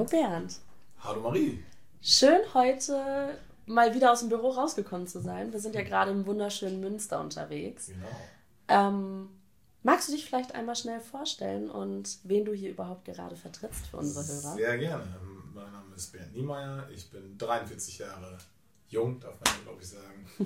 Hallo Bernd. Hallo Marie. Schön heute mal wieder aus dem Büro rausgekommen zu sein. Wir sind ja gerade im wunderschönen Münster unterwegs. Genau. Magst du dich vielleicht einmal schnell vorstellen und wen du hier überhaupt gerade vertrittst für unsere Hörer? Sehr gerne. Mein Name ist Bernd Niemeyer. Ich bin 43 Jahre jung, darf man ja glaube ich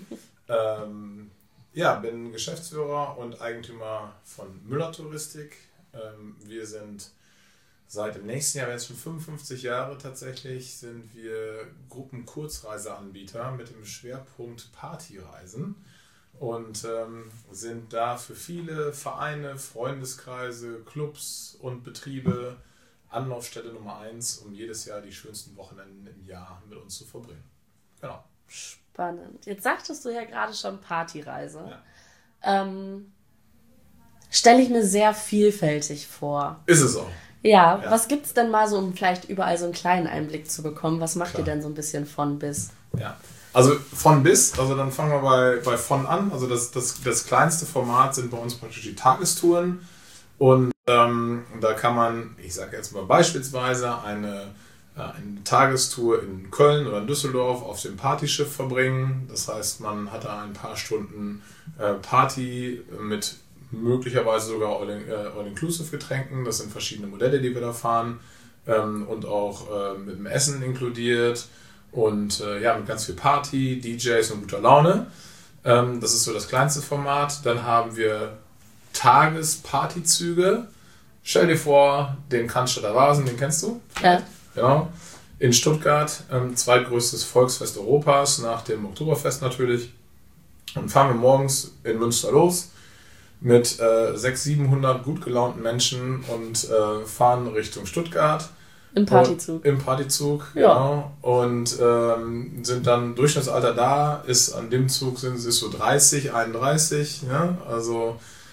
sagen. Bin Geschäftsführer und Eigentümer von Müller Touristik. Wir sind seit dem nächsten Jahr, jetzt schon 55 Jahre tatsächlich, sind wir Gruppen-Kurzreiseanbieter mit dem Schwerpunkt Partyreisen und sind da für viele Vereine, Freundeskreise, Clubs und Betriebe Anlaufstelle Nummer 1, um jedes Jahr die schönsten Wochenenden im Jahr mit uns zu verbringen. Genau. Spannend. Jetzt sagtest du ja gerade schon Partyreise. Ja. Stelle ich mir sehr vielfältig vor. Ist es auch. Ja, was gibt's denn mal so, um vielleicht überall so einen kleinen Einblick zu bekommen? Was macht ihr denn so ein bisschen von bis? Ja, also von bis, also dann fangen wir bei von an. Also das kleinste Format sind bei uns praktisch die Tagestouren. Und da kann man, ich sage jetzt mal beispielsweise, eine Tagestour in Köln oder in Düsseldorf auf dem Partyschiff verbringen. Das heißt, man hat da ein paar Stunden Party mit möglicherweise sogar All-Inclusive-Getränken. Das sind verschiedene Modelle, die wir da fahren. Und auch mit dem Essen inkludiert. Und mit ganz viel Party, DJs und guter Laune. Das ist so das kleinste Format. Dann haben wir Tagespartyzüge. Stell dir vor, den Cannstatter Vasen, den kennst du? Ja. Genau. In Stuttgart, zweitgrößtes Volksfest Europas, nach dem Oktoberfest natürlich. Und fahren wir morgens in Münster los mit 600-700 gut gelaunten Menschen und fahren Richtung Stuttgart. Im Partyzug. Im Partyzug, ja. Genau. Und sind dann, Durchschnittsalter da ist an dem Zug ist so 30, 31. Ja? Also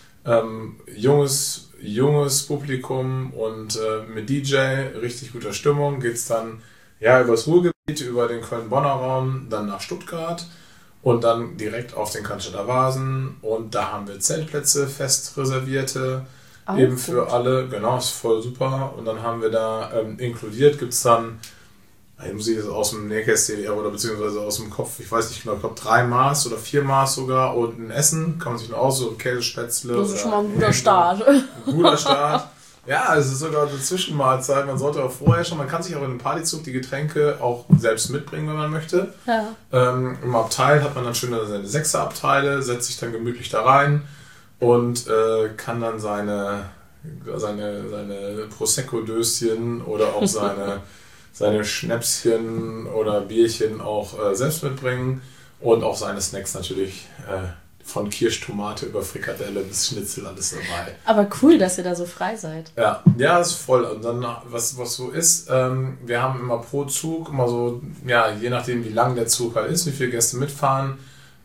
junges Publikum und mit DJ, richtig guter Stimmung, geht es dann übers Ruhrgebiet, über den Köln-Bonner Raum, dann nach Stuttgart. Und dann direkt auf den Cannstatter Vasen. Und da haben wir Zeltplätze, fest reservierte, eben für alle. Genau, ist voll super. Und dann haben wir da inkludiert, gibt es dann, ich muss ich das aus dem Nähkästchen oder beziehungsweise aus dem Kopf, ich weiß nicht genau, ich glaube 3 Maß oder 4 Maß sogar. Und ein Essen, kann man sich nur aussuchen, Käsespätzle. Das ist schon mal ein guter Start. Ein guter Start. Ja, es ist sogar eine Zwischenmahlzeit. Man sollte auch vorher schon, man kann sich auch in einem Partyzug die Getränke auch selbst mitbringen, wenn man möchte. Ja. Im Abteil hat man dann schön seine 6er-Abteile, setzt sich dann gemütlich da rein und kann dann seine Prosecco-Döschen oder auch seine Schnäpschen oder Bierchen auch selbst mitbringen und auch seine Snacks natürlich von Kirschtomate über Frikadelle bis Schnitzel, alles dabei. Aber cool, dass ihr da so frei seid. Ja, ist voll. Und dann, was so ist, wir haben immer pro Zug, immer so, je nachdem wie lang der Zug halt ist, wie viele Gäste mitfahren,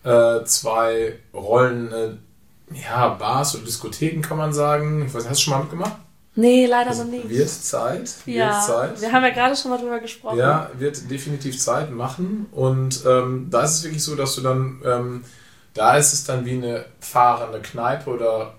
2 rollende Bars oder Diskotheken, kann man sagen. Ich weiß, hast du schon mal mitgemacht? Nee, leider noch nicht. Wird Zeit. Wir haben ja gerade schon mal drüber gesprochen. Ja, wird definitiv Zeit machen. Und da ist es wirklich so, dass du dann... Da ist es dann wie eine fahrende Kneipe oder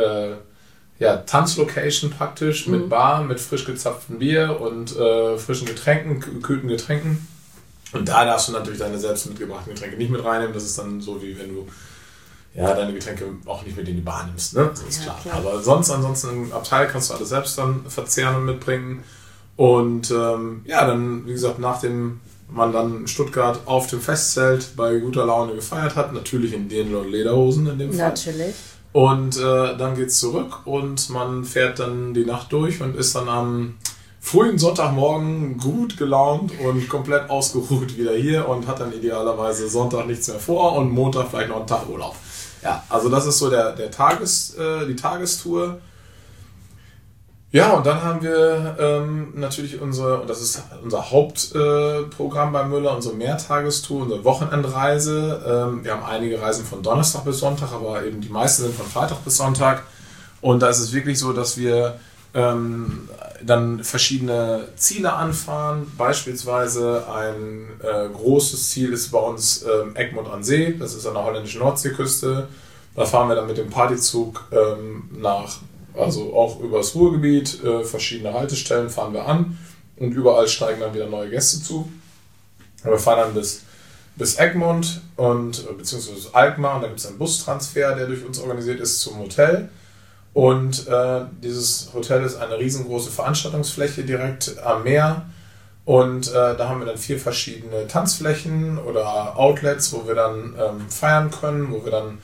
Tanzlocation praktisch mit Bar, mit frisch gezapftem Bier und frischen Getränken, gekühlten Getränken. Und da darfst du natürlich deine selbst mitgebrachten Getränke nicht mit reinnehmen. Das ist dann so, wie wenn du deine Getränke auch nicht mit in die Bar nimmst. Ne? Das ist klar. Aber ansonsten im Abteil kannst du alles selbst dann verzehren und mitbringen. Und dann, wie gesagt, nachdem man dann in Stuttgart auf dem Festzelt bei guter Laune gefeiert hat, natürlich in den Lederhosen in dem Fall. Natürlich. Und dann geht's zurück und man fährt dann die Nacht durch und ist dann am frühen Sonntagmorgen gut gelaunt und komplett ausgeruht wieder hier und hat dann idealerweise Sonntag nichts mehr vor und Montag vielleicht noch einen Tag Urlaub. Ja, also das ist so die Tagestour. Ja, und dann haben wir natürlich das ist unser Hauptprogramm bei Müller, unsere Mehrtagestour, unsere Wochenendreise. Wir haben einige Reisen von Donnerstag bis Sonntag, aber eben die meisten sind von Freitag bis Sonntag. Und da ist es wirklich so, dass wir dann verschiedene Ziele anfahren. Beispielsweise ein großes Ziel ist bei uns Egmond an See, das ist an der holländischen Nordseeküste. Da fahren wir dann mit dem Partyzug also auch über das Ruhrgebiet, verschiedene Haltestellen fahren wir an und überall steigen dann wieder neue Gäste zu. Wir fahren dann bis Egmont beziehungsweise Alkmaar und da gibt es einen Bustransfer, der durch uns organisiert ist zum Hotel. Und dieses Hotel ist eine riesengroße Veranstaltungsfläche direkt am Meer. Und da haben wir dann 4 verschiedene Tanzflächen oder Outlets, wo wir dann feiern können, wo wir dann,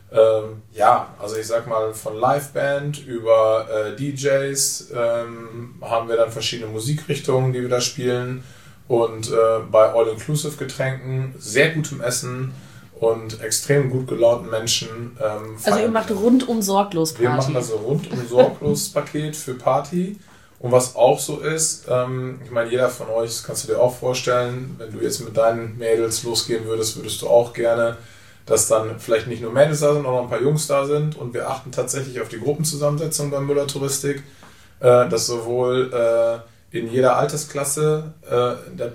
also ich sag mal von Liveband über DJs haben wir dann verschiedene Musikrichtungen, die wir da spielen. Und bei All-Inclusive-Getränken, sehr gutem Essen und extrem gut gelaunten Menschen. Also ihr macht rundum sorglos Party. Wir machen also rundum sorglos Paket für Party. Und was auch so ist, ich meine, jeder von euch, das kannst du dir auch vorstellen, wenn du jetzt mit deinen Mädels losgehen würdest du auch gerne, dass dann vielleicht nicht nur Mädels da sind, sondern auch ein paar Jungs da sind. Und wir achten tatsächlich auf die Gruppenzusammensetzung bei Müller Touristik, dass sowohl in jeder Altersklasse im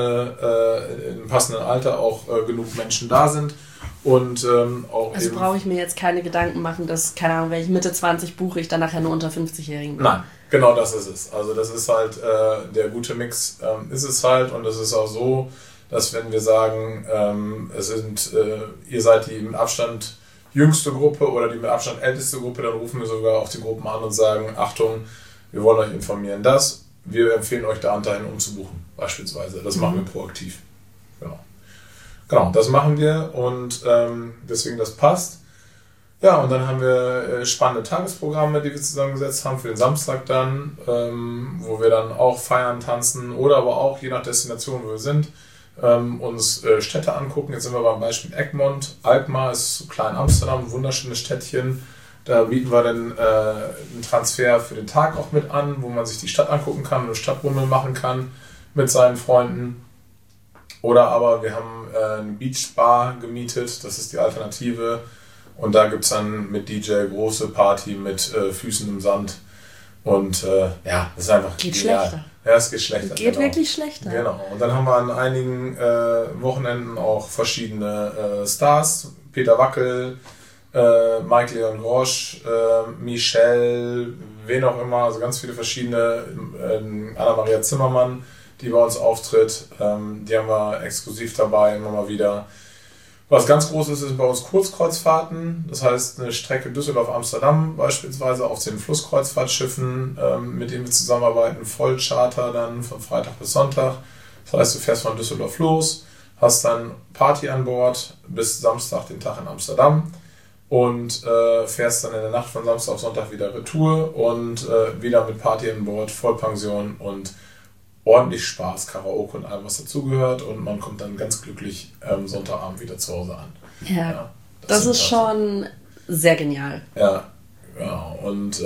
passenden Alter auch genug Menschen da sind. Und auch also brauche ich mir jetzt keine Gedanken machen, dass, keine Ahnung, wenn ich Mitte 20 buche, ich dann nachher nur unter 50-Jährigen bin. Nein, genau das ist es. Also das ist halt der gute Mix, ist es halt. Und es ist auch so, dass wenn wir sagen, ihr seid die mit Abstand jüngste Gruppe oder die mit Abstand älteste Gruppe, dann rufen wir sogar auch die Gruppen an und sagen, Achtung, wir wollen euch informieren, wir empfehlen euch da dahin umzubuchen, beispielsweise. Das machen wir proaktiv. Genau, das machen wir und deswegen das passt. Ja, und dann haben wir spannende Tagesprogramme, die wir zusammengesetzt haben für den Samstag dann, wo wir dann auch feiern, tanzen oder aber auch, je nach Destination, wo wir sind, uns Städte angucken. Jetzt sind wir beim Beispiel Egmont. Alkmaar ist so klein Amsterdam, ein wunderschönes Städtchen. Da bieten wir dann einen Transfer für den Tag auch mit an, wo man sich die Stadt angucken kann, eine Stadtbummel machen kann mit seinen Freunden. Oder aber wir haben eine Beachbar gemietet, das ist die Alternative. Und da gibt es dann mit DJ große Party mit Füßen im Sand. Und das ist einfach geht genial. Schlechter. Ja, es geht schlechter. Geht wirklich schlechter. Genau. Und dann haben wir an einigen Wochenenden auch verschiedene Stars. Peter Wackel, Mike Leon Grosch, Michelle, wen auch immer, also ganz viele verschiedene, Anna-Maria Zimmermann, die bei uns auftritt, die haben wir exklusiv dabei, immer mal wieder. Was ganz Großes ist bei uns Kurzkreuzfahrten, das heißt eine Strecke Düsseldorf-Amsterdam beispielsweise auf den Flusskreuzfahrtschiffen, mit denen wir zusammenarbeiten, Vollcharter dann von Freitag bis Sonntag. Das heißt, du fährst von Düsseldorf los, hast dann Party an Bord bis Samstag den Tag in Amsterdam und fährst dann in der Nacht von Samstag auf Sonntag wieder Retour und wieder mit Party an Bord, Vollpension und ordentlich Spaß, Karaoke und allem, was dazugehört und man kommt dann ganz glücklich Sonntagabend wieder zu Hause an. Ja, das ist schon sehr genial. Ja, und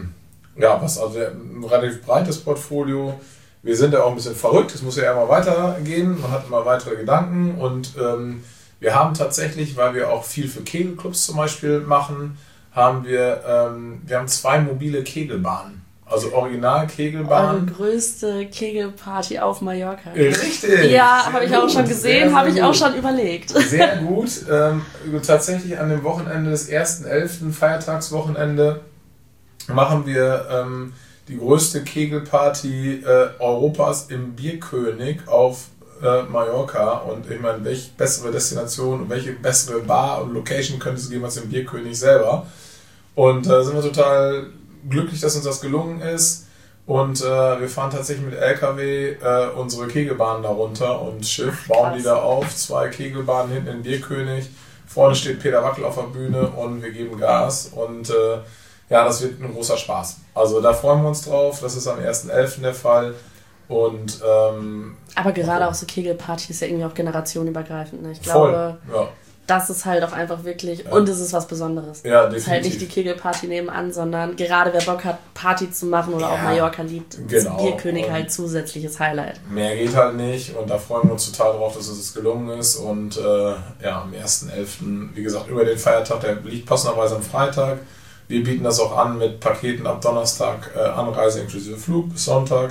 was also ein relativ breites Portfolio. Wir sind ja auch ein bisschen verrückt, es muss ja immer weitergehen, man hat immer weitere Gedanken und wir haben tatsächlich, weil wir auch viel für Kegelclubs zum Beispiel machen, haben wir haben 2 mobile Kegelbahnen. Also Original-Kegelbahn. Eure größte Kegelparty auf Mallorca. Richtig. Ja, habe ich auch schon gesehen, habe ich auch schon überlegt. Sehr gut. Tatsächlich an dem Wochenende des 1.11., Feiertagswochenende, machen wir die größte Kegelparty Europas im Bierkönig auf Mallorca. Und ich meine, welche bessere Destination und welche bessere Bar und Location könnte es geben als im Bierkönig selber? Und da sind wir total glücklich, dass uns das gelungen ist und wir fahren tatsächlich mit LKW unsere Kegelbahnen da runter und Schiff, bauen die da auf, 2 Kegelbahnen hinten in Bierkönig, vorne steht Peter Wackel auf der Bühne und wir geben Gas und das wird ein großer Spaß. Also da freuen wir uns drauf, das ist am 1.11. der Fall und aber gerade auch so Kegelparty ist ja irgendwie auch generationenübergreifend, ne? Ich glaube, das ist halt auch einfach wirklich, und es ist was Besonderes. Ja, definitiv. Es ist halt nicht die Kegelparty nebenan, sondern gerade wer Bock hat, Party zu machen oder auch Mallorca liebt, ist Bierkönig halt zusätzliches Highlight. Mehr geht halt nicht und da freuen wir uns total drauf, dass es gelungen ist und am 1.11., wie gesagt, über den Feiertag, der liegt passenderweise am Freitag. Wir bieten das auch an mit Paketen ab Donnerstag, Anreise inklusive Flug bis Sonntag.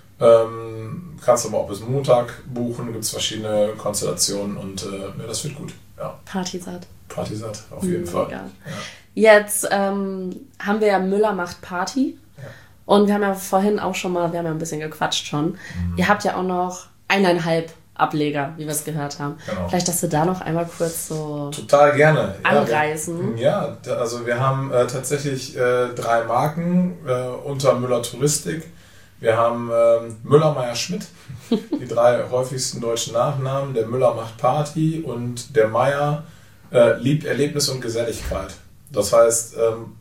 Kannst aber auch bis Montag buchen, gibt es verschiedene Konstellationen und das wird gut. Ja. Partysatt, auf jeden Fall. Ja. Jetzt haben wir ja Müller macht Party Und wir haben ja vorhin auch schon mal, wir haben ja ein bisschen gequatscht schon. Ihr habt ja auch noch 1,5 Ableger, wie wir es gehört haben. Genau. Vielleicht, dass wir da noch einmal kurz so total gerne anreißen. Ja, also wir haben tatsächlich 3 Marken unter Müller Touristik. Wir haben Müller, Meier, Schmidt, die 3 häufigsten deutschen Nachnamen. Der Müller macht Party und der Meier liebt Erlebnis und Geselligkeit. Das heißt,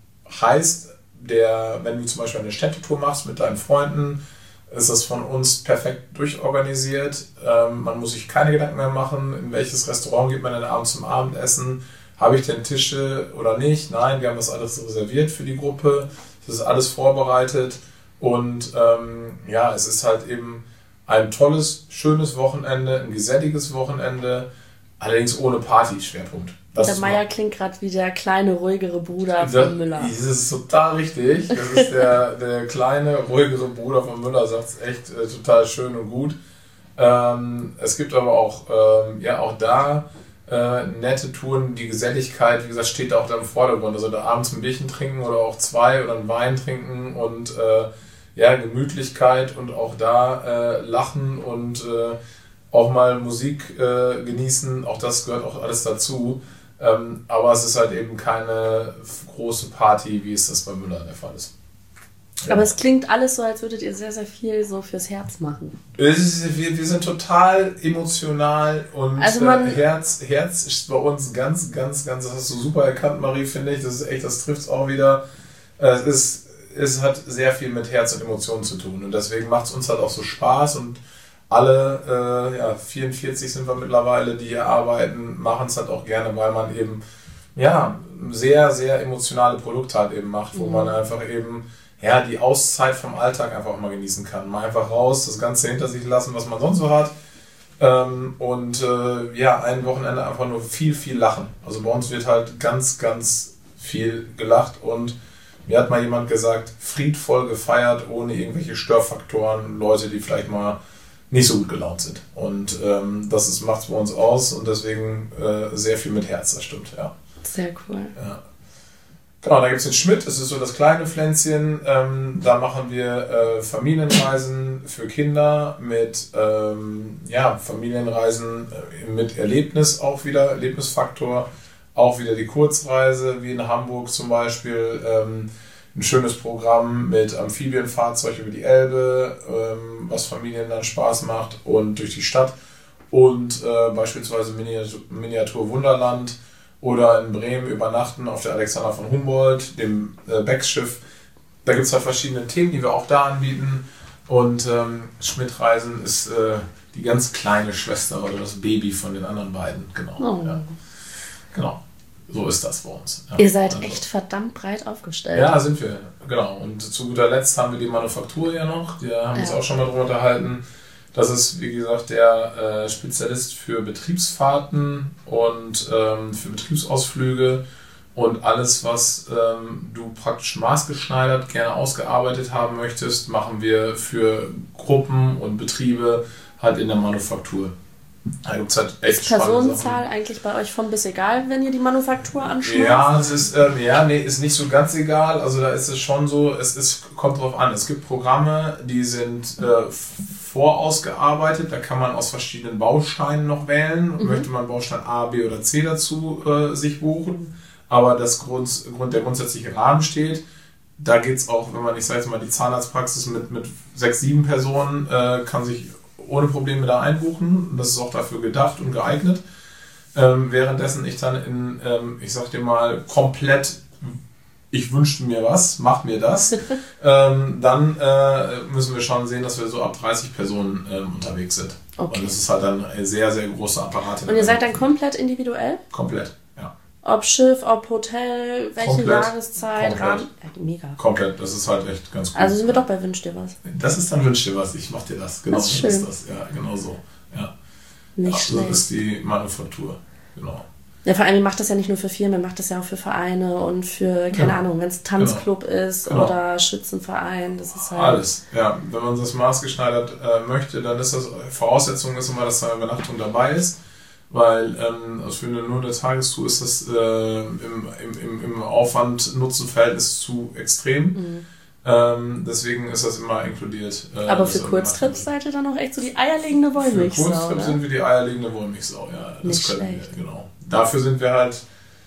wenn du zum Beispiel eine Städtetour machst mit deinen Freunden, ist das von uns perfekt durchorganisiert. Man muss sich keine Gedanken mehr machen, in welches Restaurant geht man denn abends zum Abendessen. Habe ich denn Tische oder nicht? Nein, wir haben das alles reserviert für die Gruppe. Das ist alles vorbereitet. Und es ist halt eben ein tolles, schönes Wochenende, ein geselliges Wochenende, allerdings ohne Party-Schwerpunkt. Der Meier klingt gerade wie der kleine, ruhigere Bruder von Müller. Das ist total richtig. Das ist der kleine, ruhigere Bruder von Müller, sagt es echt total schön und gut. Es gibt aber auch, auch da nette Touren. Die Geselligkeit, wie gesagt, steht auch da im Vordergrund. Also da abends ein Bierchen trinken oder auch 2 oder einen Wein trinken und Gemütlichkeit und auch da lachen und auch mal Musik genießen. Auch das gehört auch alles dazu. Aber es ist halt eben keine große Party, wie es das bei Müller der Fall ist. Ja. Aber es klingt alles so, als würdet ihr sehr, sehr viel so fürs Herz machen. Wir sind total emotional und Herz ist bei uns ganz, ganz, ganz, das hast du super erkannt, Marie, finde ich. Das ist echt, das trifft es auch wieder. Es hat sehr viel mit Herz und Emotionen zu tun und deswegen macht es uns halt auch so Spaß und alle 44 sind wir mittlerweile, die hier arbeiten, machen es halt auch gerne, weil man eben sehr, sehr emotionale Produkte halt eben macht, wo man einfach eben die Auszeit vom Alltag einfach auch mal genießen kann. Mal einfach raus, das Ganze hinter sich lassen, was man sonst so hat. Ein Wochenende einfach nur viel, viel lachen. Also bei uns wird halt ganz, ganz viel gelacht und mir hat mal jemand gesagt, friedvoll gefeiert, ohne irgendwelche Störfaktoren, Leute, die vielleicht mal nicht so gut gelaunt sind. Und das macht es bei uns aus und deswegen sehr viel mit Herz, das stimmt, ja. Sehr cool. Ja. Genau, da gibt es den Schmidt, das ist so das kleine Pflänzchen. Da machen wir Familienreisen für Kinder mit Familienreisen mit Erlebnis auch wieder, Erlebnisfaktor. Auch wieder die Kurzreise, wie in Hamburg zum Beispiel. Ein schönes Programm mit Amphibienfahrzeug über die Elbe, was Familien dann Spaß macht und durch die Stadt. Und beispielsweise Miniatur Wunderland oder in Bremen übernachten auf der Alexander von Humboldt, dem Becksschiff. Da gibt es halt verschiedene Themen, die wir auch da anbieten. Und Schmidt-Reisen ist die ganz kleine Schwester oder das Baby von den anderen beiden. Genau. Oh. Ja. Genau. So ist das bei uns. Ja. Ihr seid echt verdammt breit aufgestellt. Ja, sind wir. Genau. Und zu guter Letzt haben wir die Manufaktur ja noch. Da haben wir uns auch schon mal drüber unterhalten. Das ist, wie gesagt, der Spezialist für Betriebsfahrten und für Betriebsausflüge und alles, was du praktisch maßgeschneidert gerne ausgearbeitet haben möchtest, machen wir für Gruppen und Betriebe halt in der Manufaktur. Da gibt's halt echt ist Personenzahl eigentlich bei euch von bis egal, wenn ihr die Manufaktur anschaut? Ja, es ist, ist nicht so ganz egal. Also da ist es schon so, kommt drauf an. Es gibt Programme, die sind vorausgearbeitet. Da kann man aus verschiedenen Bausteinen noch wählen. Möchte man Baustein A, B oder C dazu sich buchen. Aber der grundsätzliche Rahmen steht. Da geht es auch, wenn man, ich sage jetzt mal, die Zahnarztpraxis mit 6, 7 Personen kann sich ohne Probleme da einbuchen. Das ist auch dafür gedacht und geeignet. Währenddessen ich dann ich sag dir mal, komplett, ich wünschte mir was, mach mir das, dann müssen wir schon sehen, dass wir so ab 30 Personen unterwegs sind. Okay. Und das ist halt dann ein sehr, sehr großer Apparat. Und ihr seid dann komplett individuell? Komplett, ja. Ob Schiff, ob Hotel, welche komplett, Jahreszeit, Rahmen? Mega. Komplett, das ist halt echt ganz gut. Also sind wir doch bei Wünsch dir was. Das ist dann Wünsch dir was, ich mach dir das. Genau das ist schön. Ist das. Ja, genau so. Ja. Nicht schlecht. Das ist die Manufaktur, genau. Ja, vor allem, ihr macht das ja nicht nur für Firmen, ihr macht das ja auch für Vereine und für, keine Ahnung, wenn es Tanzclub ist oder Schützenverein, das ist halt... Alles, ja. Wenn man das maßgeschneidert möchte, dann ist das, Voraussetzung ist immer, dass da eine Übernachtung dabei ist, weil für eine nur der Tagestour ist das im Aufwand-Nutzen-Verhältnis zu extrem. Deswegen ist das immer inkludiert. Aber für Kurztrips seid ihr dann auch echt so die eierlegende Wollmilchsau. Für Kurztrips sind wir die eierlegende Wollmilchsau, ja. Das können wir, genau. Dafür sind wir halt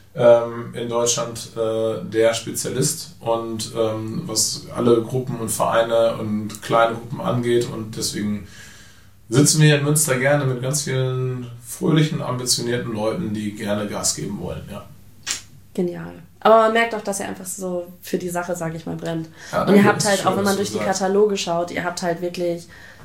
in Deutschland der Spezialist und was alle Gruppen und Vereine und kleine Gruppen angeht, und deswegen sitzen wir hier in Münster gerne mit ganz vielen fröhlichen, ambitionierten Leuten, die gerne Gas geben wollen, ja. Genial. Aber man merkt auch, dass ihr einfach so für die Sache, sage ich mal, brennt. Ja, und ihr habt halt, auch wenn man durch die Kataloge schaut, ihr habt halt wirklich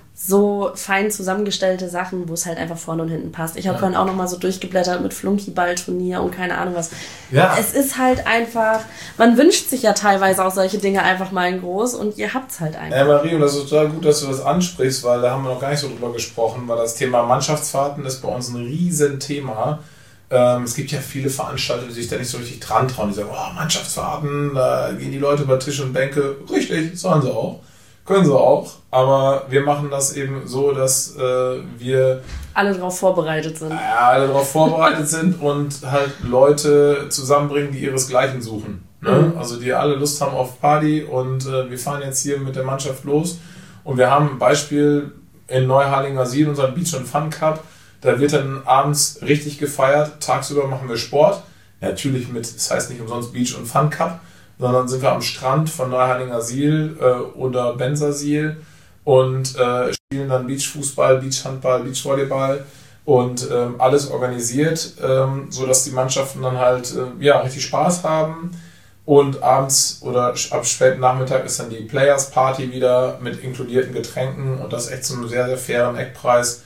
so fein zusammengestellte Sachen, wo es halt einfach vorne und hinten passt. Ich habe vorhin auch nochmal so durchgeblättert mit Flunkyball-Turnier und keine Ahnung was. Ja. Es ist halt einfach, man wünscht sich ja teilweise auch solche Dinge einfach mal in groß, und ihr habt's halt einfach. Ja, Marie, und das ist total gut, dass du das ansprichst, weil da haben wir noch gar nicht so drüber gesprochen, weil das Thema Mannschaftsfahrten ist bei uns ein Riesenthema. Es gibt ja viele Veranstalter, die sich da nicht so richtig dran trauen. Die sagen, oh, Mannschaftsfahrten, da gehen die Leute über Tisch und Bänke. Richtig, sollen sie auch. Können sie auch. Aber wir machen das eben so, dass wir alle darauf vorbereitet sind. Ja, alle darauf vorbereitet sind und halt Leute zusammenbringen, die ihresgleichen suchen. Ne? Also die alle Lust haben auf Party, und wir fahren jetzt hier mit der Mannschaft los. Und wir haben ein Beispiel in Neuharlingersiel, unseren Beach and Fun Cup. Da wird dann abends richtig gefeiert, tagsüber machen wir Sport. Ja, natürlich das heißt nicht umsonst Beach und Fun Cup, sondern sind wir am Strand von Neuharlingersiel oder Bensersiel und spielen dann Beachfußball, Beachhandball, Beachvolleyball und alles organisiert, sodass die Mannschaften dann halt richtig Spaß haben. Und abends oder ab späten Nachmittag ist dann die Players Party wieder mit inkludierten Getränken, und das echt zu einem sehr, sehr fairen Eckpreis.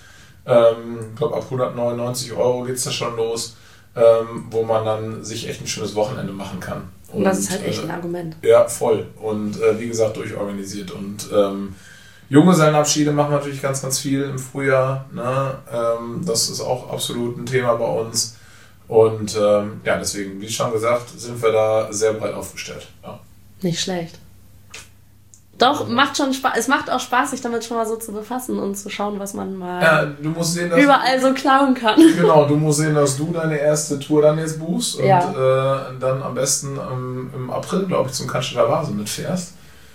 Ich glaube, ab 199 € geht es da schon los, wo man dann sich echt ein schönes Wochenende machen kann. Und das ist halt echt ein Argument. Ja, voll. Und wie gesagt, durchorganisiert. Und Junggesellenabschiede machen natürlich ganz, ganz viel im Frühjahr. Ne? Das ist auch absolut ein Thema bei uns. Und deswegen, wie schon gesagt, sind wir da sehr breit aufgestellt. Ja. Nicht schlecht. Doch, macht schon Spaß. Es macht auch Spaß, sich damit schon mal so zu befassen und zu schauen, was man mal du musst sehen, dass überall so klauen kann. Genau, du musst sehen, dass du deine erste Tour dann jetzt buchst und dann am besten im April, glaube ich, zum Cannstatter Vase mitfährst.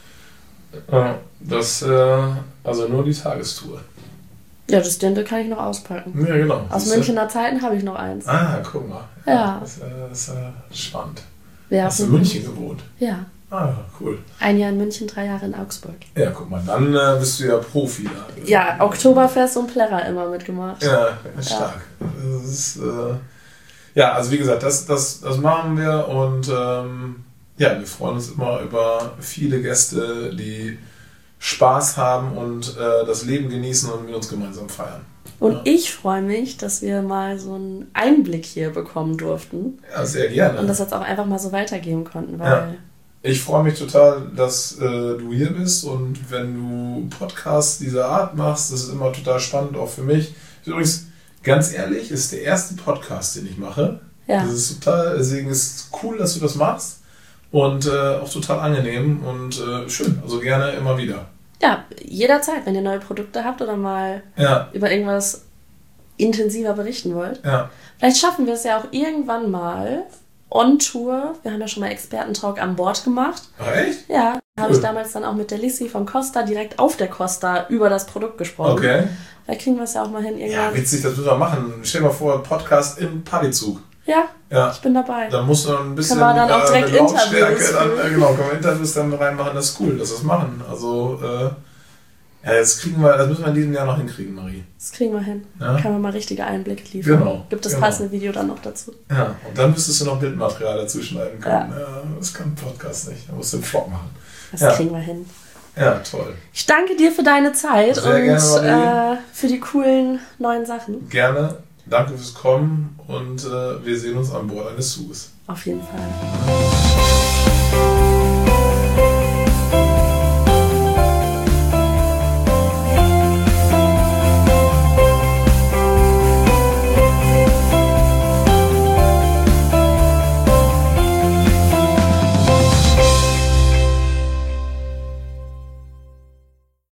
Also nur die Tagestour. Ja, das Dirndl kann ich noch auspacken. Ja, genau. Aus Münchner Zeiten habe ich noch eins. Ah, guck mal. Ja. Das ist spannend. Hast du in München gewohnt? Ja. Ah, cool. 1 Jahr in München, 3 Jahre in Augsburg. Ja, guck mal, dann bist du ja Profi da. Ja, Oktoberfest und Plärrer immer mitgemacht. Ja, stark. Ja. Das ist, also wie gesagt, das machen wir, und wir freuen uns immer über viele Gäste, die Spaß haben und das Leben genießen und mit uns gemeinsam feiern. Und ich freue mich, dass wir mal so einen Einblick hier bekommen durften. Ja, sehr gerne. Und das jetzt auch einfach mal so weitergeben konnten, weil... Ich freue mich total, dass du hier bist, und wenn du Podcasts dieser Art machst, das ist immer total spannend, auch für mich. Übrigens, ganz ehrlich, ist der erste Podcast, den ich mache. Ja. Das ist deswegen ist es cool, dass du das machst, und auch total angenehm und schön, also gerne immer wieder. Ja, jederzeit, wenn ihr neue Produkte habt oder mal über irgendwas intensiver berichten wollt. Ja. Vielleicht schaffen wir es ja auch irgendwann mal on Tour. Wir haben ja schon mal Expertentalk an Bord gemacht. Ach, echt? Ja, da habe ich damals dann auch mit der Lissi von Costa direkt auf der Costa über das Produkt gesprochen. Okay. Vielleicht kriegen wir es ja auch mal hin. Irgendwann. Ja, witzig, das müssen wir machen. Stell dir mal vor, Podcast im Partyzug. Ja, ich bin dabei. Da muss man ein bisschen können wir dann auch direkt Interviews können wir Interviews dann reinmachen. Das ist cool, dass wir es machen. Also, das müssen wir in diesem Jahr noch hinkriegen, Marie. Das kriegen wir hin. Ja? Können wir mal richtige Einblicke liefern. Genau. Gibt das passende Video dann noch dazu. Ja, und dann müsstest du noch Bildmaterial dazu schneiden können. Ja, das kann ein Podcast nicht. Da musst du einen Vlog machen. Das kriegen wir hin. Ja, toll. Ich danke dir für deine Zeit sehr und gerne, für die coolen neuen Sachen. Gerne. Danke fürs Kommen, und wir sehen uns an Bord eines Zuges. Auf jeden Fall.